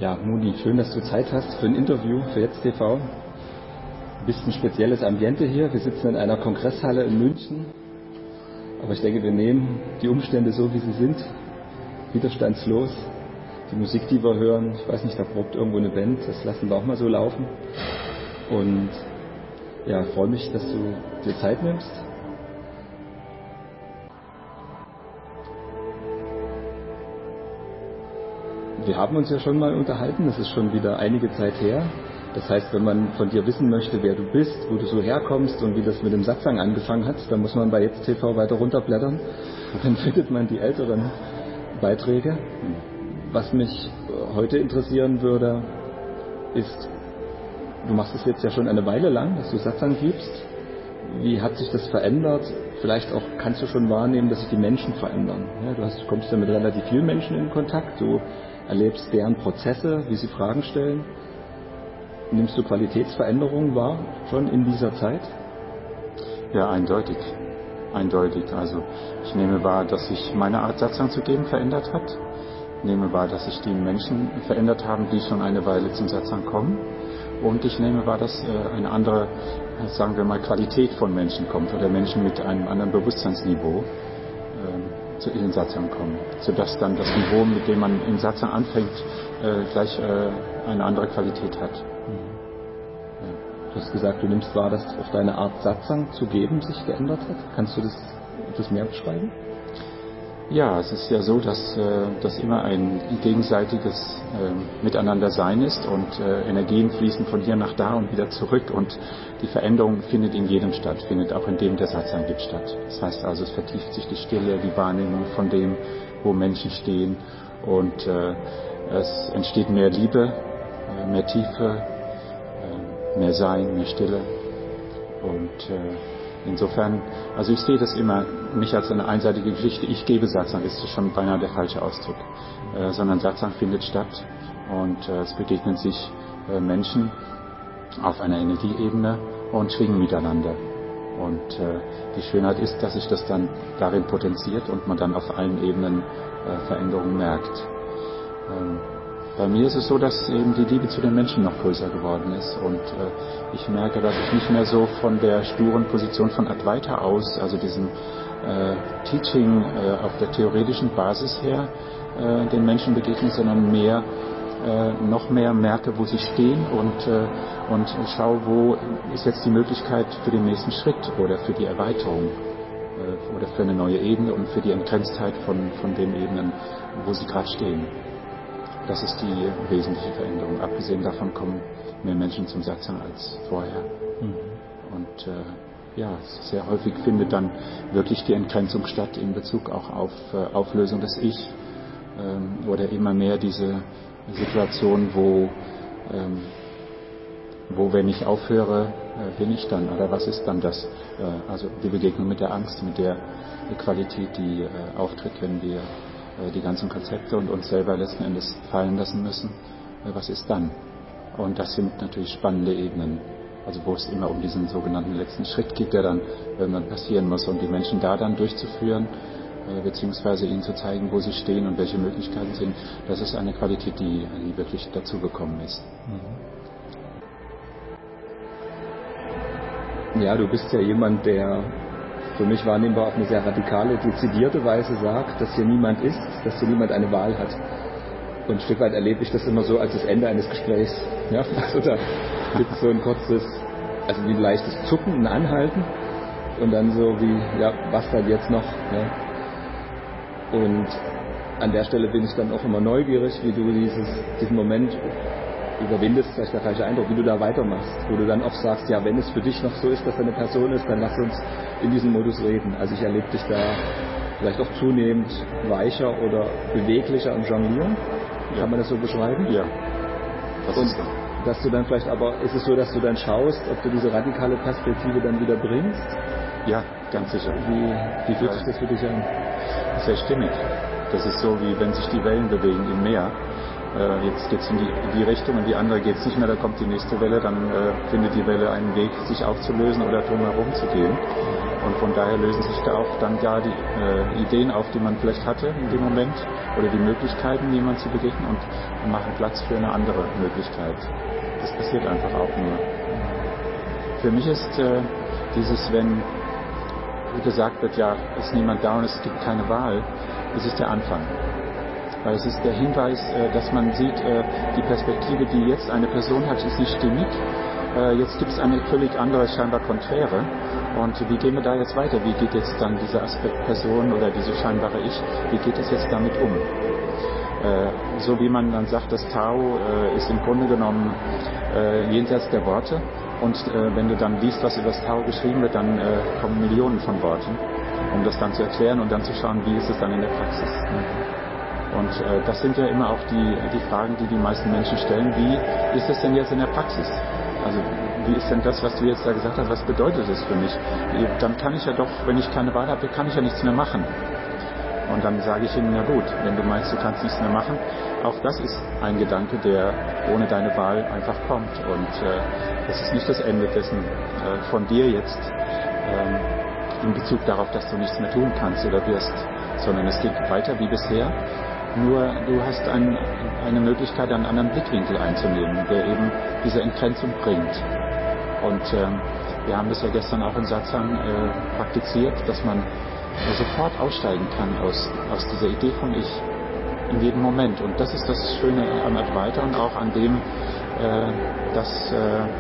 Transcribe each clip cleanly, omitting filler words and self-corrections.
Ja, Moni, schön, dass du Zeit hast für ein Interview für Jetzt TV. Ein bisschen spezielles Ambiente hier. Wir sitzen in einer Kongresshalle in München. Aber ich denke, wir nehmen die Umstände so, wie sie sind. Widerstandslos. Die Musik, die wir hören, ich weiß nicht, da probt irgendwo eine Band. Das lassen wir auch mal so laufen. Und ja, freue mich, dass du dir Zeit nimmst. Wir haben uns ja schon mal unterhalten, das ist schon wieder einige Zeit her. Das heißt, wenn man von dir wissen möchte, wer du bist, wo du so herkommst und wie das mit dem Satzang angefangen hat, dann muss man bei Jetzt TV weiter runterblättern. Dann findet man die älteren Beiträge. Was mich heute interessieren würde, ist, du machst es jetzt ja schon eine Weile lang, dass du Satzang gibst. Wie hat sich das verändert? Vielleicht auch kannst du schon wahrnehmen, dass sich die Menschen verändern. Ja, du kommst ja mit relativ vielen Menschen in Kontakt. Du erlebst deren Prozesse, wie sie Fragen stellen. Nimmst du Qualitätsveränderungen wahr, schon in dieser Zeit? Ja, eindeutig. Eindeutig. Also ich nehme wahr, dass sich meine Art Satzang zu geben verändert hat. Ich nehme wahr, dass sich die Menschen verändert haben, die schon eine Weile zum Satzang kommen. Und ich nehme wahr, dass eine andere, sagen wir mal, Qualität von Menschen kommt oder Menschen mit einem anderen Bewusstseinsniveau zu ihren Satzang kommen, sodass dann das Niveau, mit dem man in Satzang anfängt, gleich eine andere Qualität hat. Ja. Du hast gesagt, du nimmst wahr, dass auch deine Art Satzang zu geben sich geändert hat. Kannst du das mehr beschreiben? Ja, es ist ja so, dass das immer ein gegenseitiges Miteinandersein ist und Energien fließen von hier nach da und wieder zurück und die Veränderung findet in jedem statt, findet auch in dem, der Satzang gibt, statt. Das heißt also, es vertieft sich die Stille, die Wahrnehmung von dem, wo Menschen stehen und es entsteht mehr Liebe, mehr Tiefe, mehr Sein, mehr Stille und insofern, also ich sehe das immer nicht als eine einseitige Geschichte. Ich gebe Satzang, ist schon beinahe der falsche Ausdruck. Sondern Satzang findet statt und es begegnen sich Menschen auf einer Energieebene und schwingen miteinander. Und die Schönheit ist, dass sich das dann darin potenziert und man dann auf allen Ebenen Veränderungen merkt. Bei mir ist es so, dass eben die Liebe zu den Menschen noch größer geworden ist und ich merke, dass ich nicht mehr so von der sturen Position von Advaita aus, also diesem Teaching auf der theoretischen Basis her den Menschen begegne, sondern noch mehr merke, wo sie stehen und schaue, wo ist jetzt die Möglichkeit für den nächsten Schritt oder für die Erweiterung oder für eine neue Ebene und für die Entgrenztheit von den Ebenen, wo sie gerade stehen. Das ist die wesentliche Veränderung. Abgesehen davon kommen mehr Menschen zum Satzang als vorher. Und sehr häufig findet dann wirklich die Entgrenzung statt in Bezug auch auf Auflösung des Ich oder immer mehr diese Situation, wo wenn ich aufhöre, bin ich dann oder was ist dann das? Also die Begegnung mit der Angst, mit der Qualität, die auftritt, wenn wir die ganzen Konzepte und uns selber letzten Endes fallen lassen müssen. Was ist dann? Und das sind natürlich spannende Ebenen, also wo es immer um diesen sogenannten letzten Schritt geht, der dann irgendwann passieren muss und die Menschen da dann durchzuführen, beziehungsweise ihnen zu zeigen, wo sie stehen und welche Möglichkeiten sind. Das ist eine Qualität, die wirklich dazugekommen ist. Ja, du bist ja jemand, der für mich wahrnehmbar auf eine sehr radikale, dezidierte Weise sagt, dass hier niemand ist, dass hier niemand eine Wahl hat. Und ein Stück weit erlebe ich das immer so als das Ende eines Gesprächs. Ja? Also da gibt es so ein kurzes, also wie ein leichtes Zucken, ein Anhalten und dann so wie, ja, was dann jetzt noch? Ja? Und an der Stelle bin ich dann auch immer neugierig, wie du diesen Moment überwindest, vielleicht der falsche Eindruck, wie du da weitermachst, wo du dann auch sagst, ja, wenn es für dich noch so ist, dass er eine Person ist, dann lass uns in diesem Modus reden. Also ich erlebe dich da vielleicht auch zunehmend weicher oder beweglicher am Jonglieren. Kann man das so beschreiben? Ja. Das ist so. Dass du dann vielleicht aber, ist es so, dass du dann schaust, ob du diese radikale Perspektive dann wieder bringst? Ja, ganz sicher. Wie fühlt sich das für dich an? Sehr stimmig. Das ist so, wie wenn sich die Wellen bewegen im Meer. jetzt geht es in die Richtung und die andere geht es nicht mehr, da kommt die nächste Welle, dann findet die Welle einen Weg, sich aufzulösen oder drumherum zu gehen. Und von daher lösen sich da auch dann da die Ideen auf, die man vielleicht hatte in dem Moment oder die Möglichkeiten, jemand zu begegnen und machen Platz für eine andere Möglichkeit. Das passiert einfach auch nur. Für mich ist dieses, wenn gesagt wird, ja, ist niemand da und es gibt keine Wahl, das ist der Anfang. Weil es ist der Hinweis, dass man sieht, die Perspektive, die jetzt eine Person hat, ist nicht stimmig. Jetzt gibt es eine völlig andere, scheinbar konträre. Und wie gehen wir da jetzt weiter? Wie geht jetzt dann dieser Aspekt Person oder diese scheinbare Ich, wie geht es jetzt damit um? So wie man dann sagt, das Tao ist im Grunde genommen jenseits der Worte. Und wenn du dann liest, was über das Tao geschrieben wird, dann kommen Millionen von Worten, um das dann zu erklären und dann zu schauen, wie ist es dann in der Praxis. Und das sind ja immer auch die Fragen, die meisten Menschen stellen. Wie ist es denn jetzt in der Praxis? Also wie ist denn das, was du jetzt da gesagt hast, was bedeutet das für mich? Dann kann ich ja doch, wenn ich keine Wahl habe, kann ich ja nichts mehr machen. Und dann sage ich ihnen, na gut, wenn du meinst, du kannst nichts mehr machen, auch das ist ein Gedanke, der ohne deine Wahl einfach kommt. Und das ist nicht das Ende dessen von dir jetzt in Bezug darauf, dass du nichts mehr tun kannst oder wirst, sondern es geht weiter wie bisher. Nur du hast eine Möglichkeit, einen anderen Blickwinkel einzunehmen, der eben diese Entgrenzung bringt. Und wir haben das ja gestern auch in Satsang praktiziert, dass man sofort aussteigen kann aus dieser Idee von Ich in jedem Moment. Und das ist das Schöne am Advaita und auch an dem, dass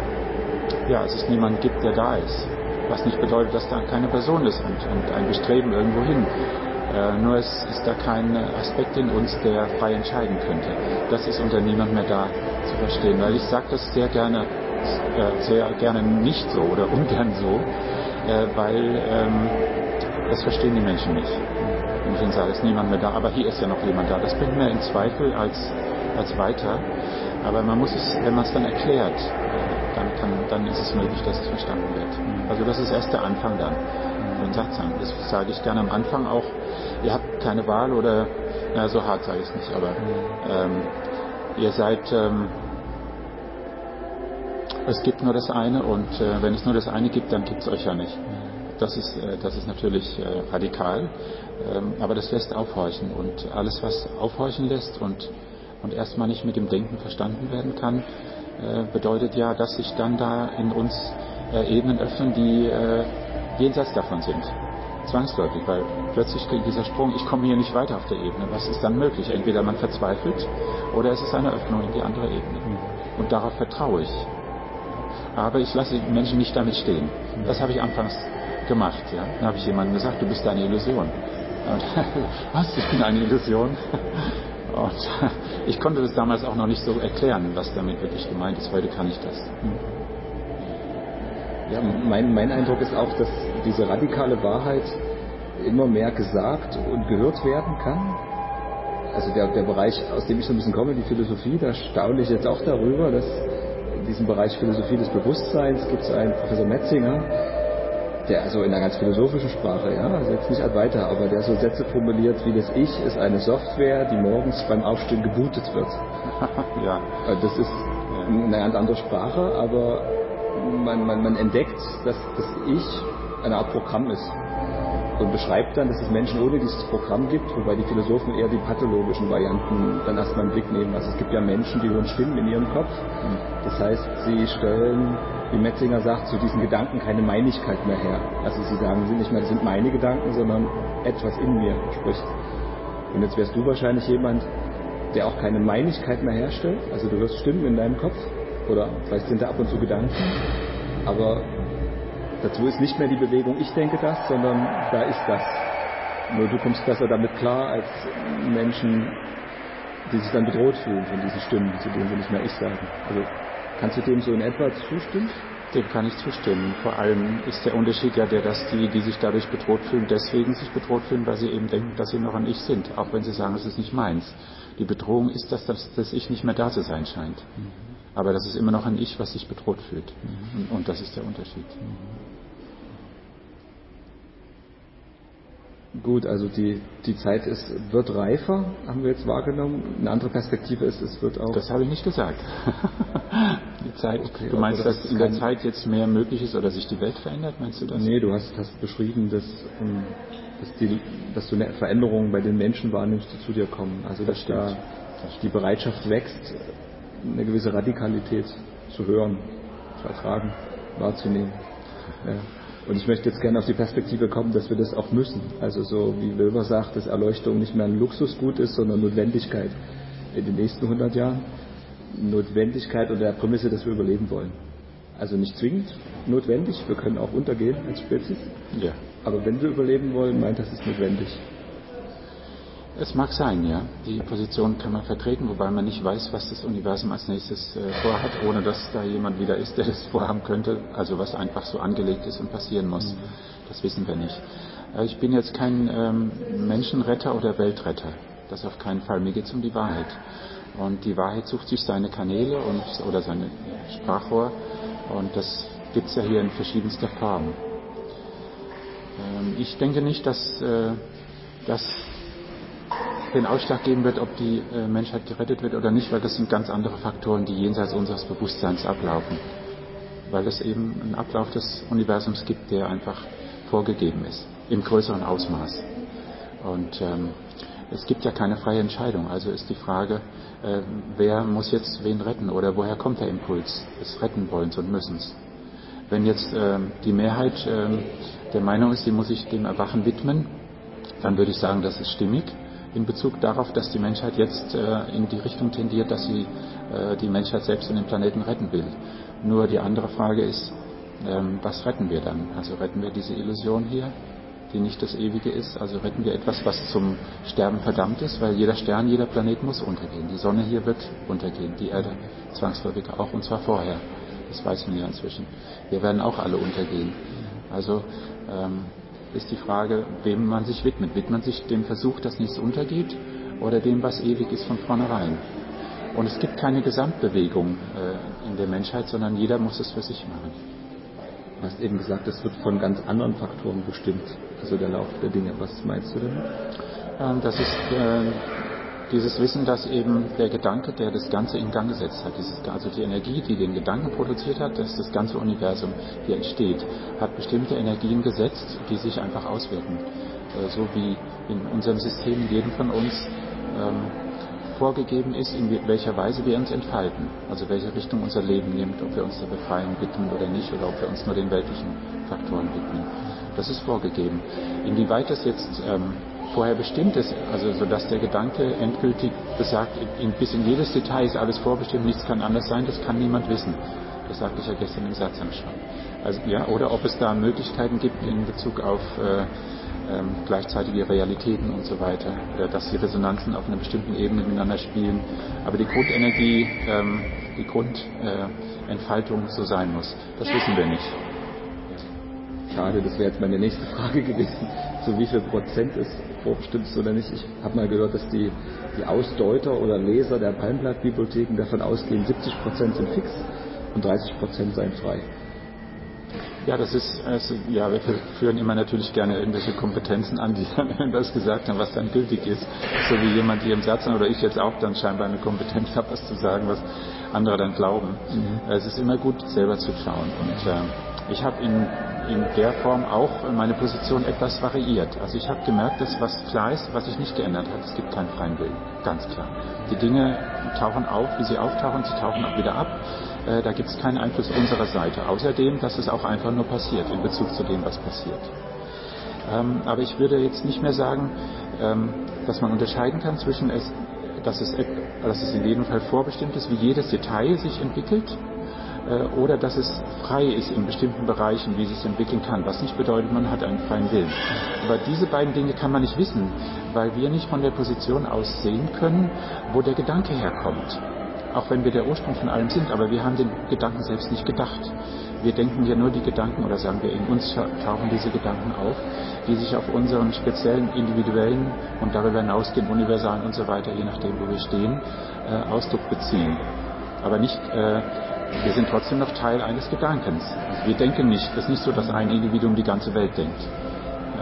es niemand gibt, der da ist. Was nicht bedeutet, dass da keine Person ist und ein Bestreben irgendwo hin. Nur es ist da kein Aspekt in uns, der frei entscheiden könnte. Das ist unter niemand mehr da zu verstehen. Weil ich sage das sehr gerne nicht so oder ungern so, weil das verstehen die Menschen nicht. Wenn ich ihnen sage, es ist niemand mehr da, aber hier ist ja noch jemand da. Das bringt mehr in Zweifel als weiter. Aber man muss es, wenn man es dann erklärt, dann ist es möglich, dass es verstanden wird. Also das ist erst der Anfang dann von Satsang. Das sage ich gerne am Anfang auch. Ihr habt keine Wahl oder, so hart sage ich es nicht, aber ihr seid, es gibt nur das eine und wenn es nur das eine gibt, dann gibt es euch ja nicht. Das ist natürlich radikal, aber das lässt aufhorchen und alles, was aufhorchen lässt und erstmal nicht mit dem Denken verstanden werden kann, bedeutet ja, dass sich dann da in uns Ebenen öffnen, die jenseits davon sind. Zwangsläufig, weil plötzlich dieser Sprung, ich komme hier nicht weiter auf der Ebene. Was ist dann möglich? Entweder man verzweifelt oder es ist eine Öffnung in die andere Ebene. Und darauf vertraue ich. Aber ich lasse die Menschen nicht damit stehen. Das habe ich anfangs gemacht. Ja? Dann habe ich jemandem gesagt, du bist eine Illusion. Und, was? Ich bin eine Illusion? Und ich konnte das damals auch noch nicht so erklären, was damit wirklich gemeint ist. Heute kann ich das. Ja, mein Eindruck ist auch, dass diese radikale Wahrheit immer mehr gesagt und gehört werden kann. Also der Bereich, aus dem ich so ein bisschen komme, die Philosophie, da staune ich jetzt auch darüber, dass in diesem Bereich Philosophie des Bewusstseins gibt es einen Professor Metzinger, der also in einer ganz philosophischen Sprache, ja, also jetzt nicht Advaita, aber der so Sätze formuliert wie das Ich ist eine Software, die morgens beim Aufstehen gebootet wird. Ja. Das ist eine ganz andere Sprache, aber man entdeckt, dass das Ich eine Art Programm ist und beschreibt dann, dass es Menschen ohne dieses Programm gibt, wobei die Philosophen eher die pathologischen Varianten dann erstmal im Blick nehmen. Also es gibt ja Menschen, die hören Stimmen in ihrem Kopf. Das heißt, sie stellen, wie Metzinger sagt, zu diesen Gedanken keine Meinigkeit mehr her. Also sie sagen nicht mehr, das sind meine Gedanken, sondern etwas in mir spricht. Und jetzt wärst du wahrscheinlich jemand, der auch keine Meinigkeit mehr herstellt. Also du hörst Stimmen in deinem Kopf oder vielleicht sind da ab und zu Gedanken, aber dazu ist nicht mehr die Bewegung, ich denke das, sondern da ist das. Nur du kommst besser damit klar als Menschen, die sich dann bedroht fühlen von diesen Stimmen, zu denen sie nicht mehr ich sagen. Also kannst du dem so in etwa zustimmen? Dem kann ich zustimmen. Vor allem ist der Unterschied ja der, dass die sich dadurch bedroht fühlen, deswegen sich bedroht fühlen, weil sie eben denken, dass sie noch ein Ich sind, auch wenn sie sagen, es ist nicht meins. Die Bedrohung ist, dass das Ich nicht mehr da zu sein scheint. Aber das ist immer noch ein Ich, was sich bedroht fühlt. Und das ist der Unterschied. Gut, also die Zeit wird reifer, haben wir jetzt wahrgenommen. Eine andere Perspektive ist, es wird auch... Das habe ich nicht gesagt. Die Zeit, okay, du meinst, dass in der Zeit jetzt mehr möglich ist oder sich die Welt verändert, meinst du das? Nee, du hast beschrieben, dass du eine Veränderung bei den Menschen wahrnimmst, die zu dir kommen. Also dass da die Bereitschaft wächst, eine gewisse Radikalität zu hören, zu ertragen, wahrzunehmen. Ja. Und ich möchte jetzt gerne auf die Perspektive kommen, dass wir das auch müssen. Also so wie Löwer sagt, dass Erleuchtung nicht mehr ein Luxusgut ist, sondern Notwendigkeit in den nächsten 100 Jahren. Notwendigkeit unter der Prämisse, dass wir überleben wollen. Also nicht zwingend notwendig, wir können auch untergehen als Spezies. Ja. Aber wenn wir überleben wollen, meint das ist notwendig. Es mag sein, ja. Die Position kann man vertreten, wobei man nicht weiß, was das Universum als nächstes vorhat, ohne dass da jemand wieder ist, der das vorhaben könnte. Also was einfach so angelegt ist und passieren muss. Das wissen wir nicht. Ich bin jetzt kein Menschenretter oder Weltretter. Das auf keinen Fall. Mir geht es um die Wahrheit. Und die Wahrheit sucht sich seine Kanäle oder sein Sprachrohr. Und das gibt es ja hier in verschiedenster Form. Ich denke nicht, dass das den Ausschlag geben wird, ob die Menschheit gerettet wird oder nicht, weil das sind ganz andere Faktoren, die jenseits unseres Bewusstseins ablaufen. Weil es eben einen Ablauf des Universums gibt, der einfach vorgegeben ist, im größeren Ausmaß. Und es gibt ja keine freie Entscheidung. Also ist die Frage, wer muss jetzt wen retten oder woher kommt der Impuls des Rettenwollens und Müssens? Wenn jetzt die Mehrheit der Meinung ist, sie muss sich dem Erwachen widmen, dann würde ich sagen, das ist stimmig in Bezug darauf, dass die Menschheit jetzt in die Richtung tendiert, dass sie die Menschheit selbst und den Planeten retten will. Nur die andere Frage ist, was retten wir dann? Also retten wir diese Illusion hier, die nicht das Ewige ist? Also retten wir etwas, was zum Sterben verdammt ist? Weil jeder Stern, jeder Planet muss untergehen. Die Sonne hier wird untergehen, die Erde zwangsläufig auch, und zwar vorher. Das weiß man ja inzwischen. Wir werden auch alle untergehen. Also ist die Frage, wem man sich widmet. Widmet man sich dem Versuch, dass nichts untergeht, oder dem, was ewig ist von vornherein? Und es gibt keine Gesamtbewegung in der Menschheit, sondern jeder muss es für sich machen. Du hast eben gesagt, es wird von ganz anderen Faktoren bestimmt, also der Lauf der Dinge. Was meinst du damit? Das ist dieses Wissen, dass eben der Gedanke, der das Ganze in Gang gesetzt hat, also die Energie, die den Gedanken produziert hat, dass das ganze Universum hier entsteht, hat bestimmte Energien gesetzt, die sich einfach auswirken. So wie in unserem System jedem von uns vorgegeben ist, in welcher Weise wir uns entfalten, also welche Richtung unser Leben nimmt, ob wir uns der Befreiung widmen oder nicht, oder ob wir uns nur den weltlichen Faktoren widmen. Das ist vorgegeben. Inwieweit das jetzt vorher bestimmt ist, also sodass der Gedanke endgültig besagt, bis in jedes Detail ist alles vorbestimmt, nichts kann anders sein, das kann niemand wissen. Das sagte ich ja gestern im Satz schon. Also, ja, oder ob es da Möglichkeiten gibt in Bezug auf gleichzeitige Realitäten und so weiter, oder dass die Resonanzen auf einer bestimmten Ebene miteinander spielen, aber die Grundenergie, die Grundentfaltung so sein muss. Das wissen wir nicht. Schade, das wäre jetzt meine nächste Frage gewesen, zu wie viel Prozent es vorbestimmt ist oder nicht. Ich habe mal gehört, dass die Ausdeuter oder Leser der Palmblatt-Bibliotheken davon ausgehen, 70% sind fix und 30% seien frei. Ja, das ist, wir führen immer natürlich gerne irgendwelche Kompetenzen an, die dann irgendwas gesagt haben, was dann gültig ist. So wie jemand hier im Satz oder ich jetzt auch dann scheinbar eine Kompetenz habe, was zu sagen, was andere dann glauben. Es ist immer gut, selber zu schauen. Und ich habe in der Form auch meine Position etwas variiert. Also ich habe gemerkt, dass was klar ist, was sich nicht geändert hat, es gibt keinen freien Willen. Ganz klar. Die Dinge tauchen auf, wie sie auftauchen, sie tauchen auch wieder ab. Da gibt es keinen Einfluss unserer Seite. Außerdem, dass es auch einfach nur passiert in Bezug zu dem, was passiert. Aber ich würde jetzt nicht mehr sagen, dass man unterscheiden kann zwischen dass es in jedem Fall vorbestimmt ist, wie jedes Detail sich entwickelt, oder dass es frei ist in bestimmten Bereichen, wie es sich entwickeln kann. Was nicht bedeutet, man hat einen freien Willen. Aber diese beiden Dinge kann man nicht wissen, weil wir nicht von der Position aus sehen können, wo der Gedanke herkommt. Auch wenn wir der Ursprung von allem sind, aber wir haben den Gedanken selbst nicht gedacht. Wir denken ja nur die Gedanken, oder sagen wir, in uns tauchen diese Gedanken auf, die sich auf unseren speziellen, individuellen und darüber hinausgehend universalen und so weiter, je nachdem, wo wir stehen, Ausdruck beziehen. Aber nicht, wir sind trotzdem noch Teil eines Gedankens. Also wir denken nicht, es ist nicht so, dass ein Individuum die ganze Welt denkt.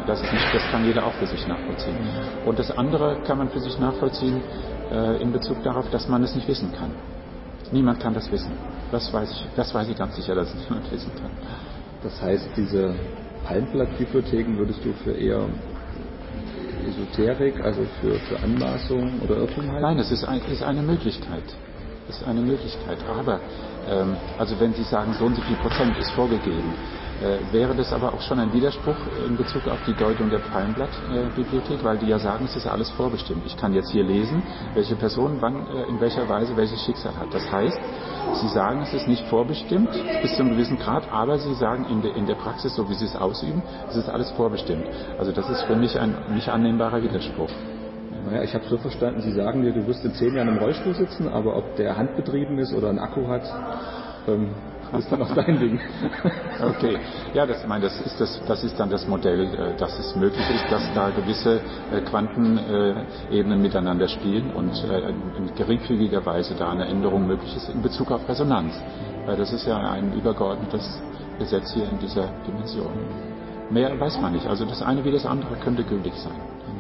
Das kann jeder auch für sich nachvollziehen. Und das andere kann man für sich nachvollziehen in Bezug darauf, dass man es nicht wissen kann. Niemand kann das wissen. Das weiß ich ganz sicher, dass es niemand wissen kann. Das heißt, diese Palmblatt-Bibliotheken würdest du für eher Esoterik, also für Anmaßung oder Irrtum halten? Nein, es ist eine Möglichkeit. Es ist eine Möglichkeit. Aber, also wenn Sie sagen, so und so viel Prozent ist vorgegeben, wäre das aber auch schon ein Widerspruch in Bezug auf die Deutung der Palmblatt-Bibliothek, weil die ja sagen, es ist alles vorbestimmt. Ich kann jetzt hier lesen, welche Person wann, in welcher Weise welches Schicksal hat. Das heißt, Sie sagen, es ist nicht vorbestimmt bis zu einem gewissen Grad, aber Sie sagen in der Praxis, so wie Sie es ausüben, es ist alles vorbestimmt. Also das ist für mich ein nicht annehmbarer Widerspruch. Naja, ich habe so verstanden, Sie sagen mir, du wirst in 10 Jahren im Rollstuhl sitzen, aber ob der handbetrieben ist oder einen Akku hat, ist dann auch dein Ding. Okay, ja, das ist dann das Modell, dass es möglich ist, dass da gewisse Quantenebenen miteinander spielen und in geringfügiger Weise da eine Änderung möglich ist in Bezug auf Resonanz. Weil das ist ja ein übergeordnetes Gesetz hier in dieser Dimension. Mehr weiß man nicht. Also das eine wie das andere könnte gültig sein.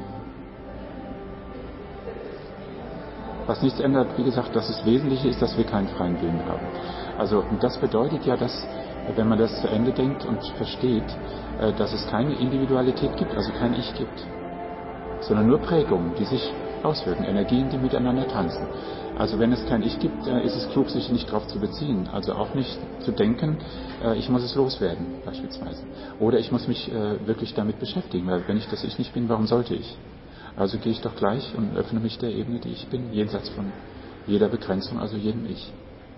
Was nichts ändert, wie gesagt, dass es wesentlich ist, dass wir keinen freien Willen haben. Also das bedeutet ja, dass, wenn man das zu Ende denkt und versteht, dass es keine Individualität gibt, also kein Ich gibt, sondern nur Prägungen, die sich auswirken, Energien, die miteinander tanzen. Also wenn es kein Ich gibt, ist es klug, sich nicht darauf zu beziehen. Also auch nicht zu denken, ich muss es loswerden, beispielsweise. Oder ich muss mich wirklich damit beschäftigen, weil wenn ich das Ich nicht bin, warum sollte ich? Also gehe ich doch gleich und öffne mich der Ebene, die ich bin, jenseits von jeder Begrenzung, also jedem Ich.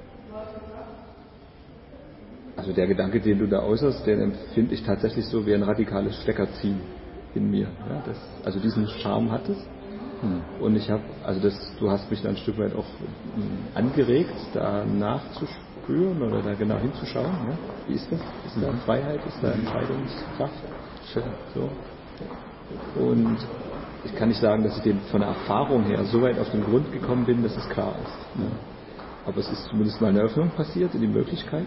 Also der Gedanke, den du da äußerst, den empfinde ich tatsächlich so wie ein radikales Steckerziehen in mir. Ja, also diesen Charme hat es. Und ich habe, du hast mich dann ein Stück weit auch angeregt, da nachzuspüren oder da genau hinzuschauen. Ja? Wie ist das? Ist da Freiheit? Ist da Entscheidungskraft? Schön. So. Und ich kann nicht sagen, dass ich dem von der Erfahrung her so weit auf den Grund gekommen bin, dass es klar ist. Ja. Aber es ist zumindest mal eine Öffnung passiert in die Möglichkeit.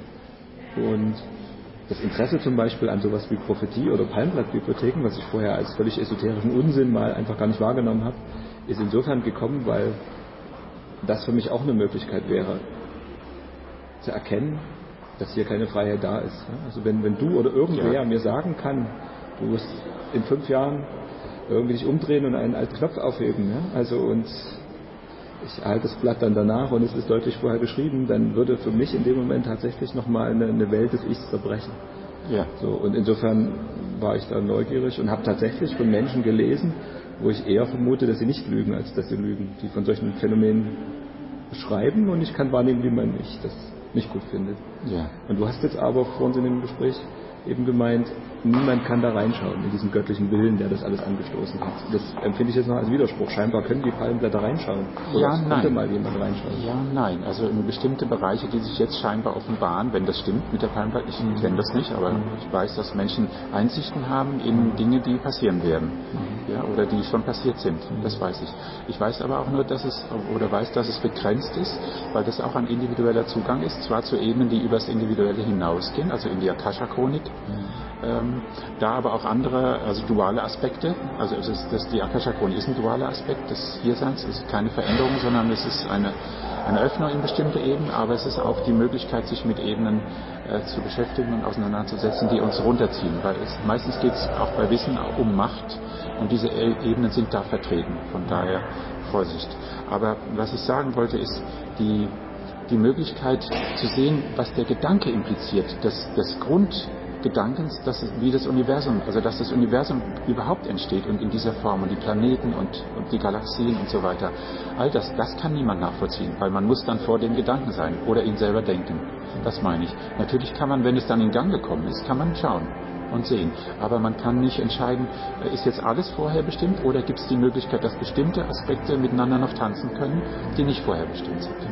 Und das Interesse zum Beispiel an sowas wie Prophetie oder Palmblattbibliotheken, was ich vorher als völlig esoterischen Unsinn mal einfach gar nicht wahrgenommen habe, ist insofern gekommen, weil das für mich auch eine Möglichkeit wäre, zu erkennen, dass hier keine Freiheit da ist. Also wenn du oder irgendwer mir sagen kann, du musst in 5 Jahren irgendwie dich umdrehen und einen alten Knopf aufheben, ja? Also und ich halte das Blatt dann danach und es ist deutlich vorher geschrieben, dann würde für mich in dem Moment tatsächlich nochmal eine Welt des Ichs zerbrechen. Ja. So, und insofern war ich da neugierig und habe tatsächlich von Menschen gelesen, wo ich eher vermute, dass sie nicht lügen, als dass sie lügen, die von solchen Phänomenen beschreiben, und ich kann wahrnehmen, wie man das nicht gut findet. Ja. Und du hast jetzt aber vor uns in dem Gespräch eben gemeint, niemand kann da reinschauen in diesen göttlichen Willen, der das alles angestoßen hat. Das empfinde ich jetzt noch als Widerspruch. Scheinbar können die Palmblätter reinschauen. Oder Ja, konnte nein. mal jemand reinschauen. Ja, nein. Also in bestimmte Bereiche, die sich jetzt scheinbar offenbaren, wenn das stimmt mit der Palmblatt, ich kenne das nicht, aber ich weiß, dass Menschen Einsichten haben in Dinge, die passieren werden. Ja, oder die schon passiert sind. Das weiß ich. Ich weiß aber auch nur, dass es begrenzt ist, weil das auch ein individueller Zugang ist, zwar zu Ebenen, die über das Individuelle hinausgehen, also in die Akasha-Chronik, da aber auch andere, also duale Aspekte, also die Akasha-Chronik ist ein dualer Aspekt des Hierseins, es ist keine Veränderung, sondern es ist eine Öffnung in bestimmte Ebenen, aber es ist auch die Möglichkeit, sich mit Ebenen zu beschäftigen und auseinanderzusetzen, die uns runterziehen, weil meistens geht es auch bei Wissen um Macht, und diese Ebenen sind da vertreten, von daher Vorsicht. Aber was ich sagen wollte, ist die Möglichkeit zu sehen, was der Gedanke impliziert, des Grundgedankens, dass das Universum überhaupt entsteht und in dieser Form und die Planeten und die Galaxien und so weiter. All das kann niemand nachvollziehen, weil man muss dann vor dem Gedanken sein oder ihn selber denken. Das meine ich. Natürlich kann man, wenn es dann in Gang gekommen ist, kann man schauen und sehen. Aber man kann nicht entscheiden, ist jetzt alles vorher bestimmt oder gibt es die Möglichkeit, dass bestimmte Aspekte miteinander noch tanzen können, die nicht vorher bestimmt sind.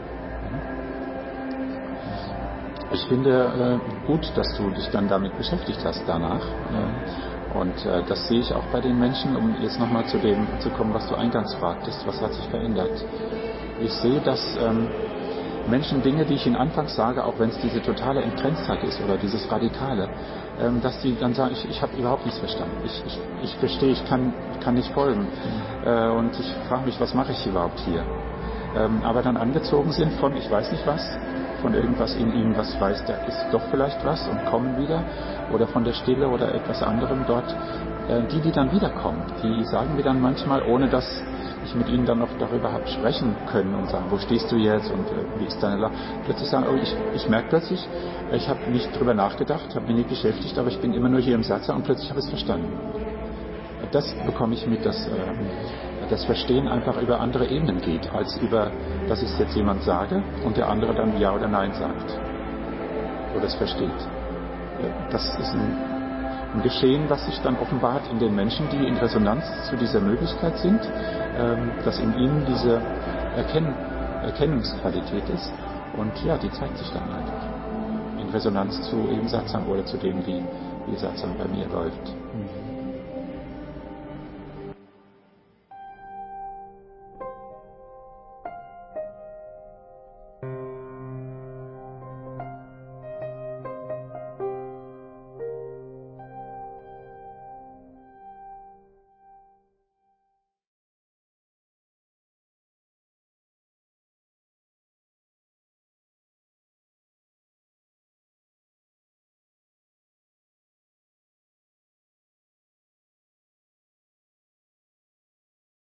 Ich finde gut, dass du dich dann damit beschäftigt hast danach. Und das sehe ich auch bei den Menschen, um jetzt nochmal zu dem zu kommen, was du eingangs fragtest, was hat sich verändert. Ich sehe, dass Menschen Dinge, die ich ihnen anfangs sage, auch wenn es diese totale Entgrenztheit ist oder dieses Radikale, dass die dann sagen, ich habe überhaupt nichts verstanden. Ich verstehe, ich kann nicht folgen. Und ich frage mich, was mache ich überhaupt hier? Aber dann angezogen sind von, ich weiß nicht was, von irgendwas in ihnen, was weiß, da ist doch vielleicht was und kommen wieder, oder von der Stille oder etwas anderem dort, die dann wiederkommen, die sagen mir dann manchmal, ohne dass ich mit ihnen dann noch darüber habe sprechen können und sagen, wo stehst du jetzt und wie ist deine Lage, plötzlich sagen, oh, ich merke plötzlich, ich habe nicht drüber nachgedacht, habe mich nicht beschäftigt, aber ich bin immer nur hier im Satz und plötzlich habe ich es verstanden. Das bekomme ich mit, dass das Verstehen einfach über andere Ebenen geht, als über, dass ich es jetzt jemand sage und der andere dann Ja oder Nein sagt oder es versteht. Das ist ein Geschehen, was sich dann offenbart in den Menschen, die in Resonanz zu dieser Möglichkeit sind, dass in ihnen diese Erkennungsqualität ist und ja, die zeigt sich dann einfach in Resonanz zu eben Satsang oder zu dem, wie Satsang bei mir läuft.